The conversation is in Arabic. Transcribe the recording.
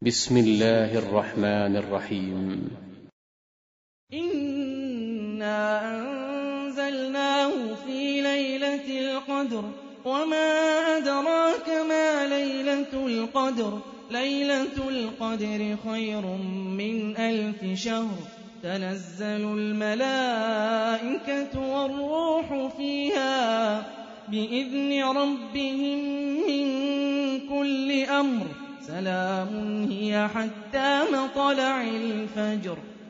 بسم الله الرحمن الرحيم. إنا أنزلناه في ليلة القدر وما أدراك ما ليلة القدر ليلة القدر خير من 1000 شهر تنزل الملائكة والروح فيها بإذن ربهم من كل أمر سلام هي حتى مطلع الفجر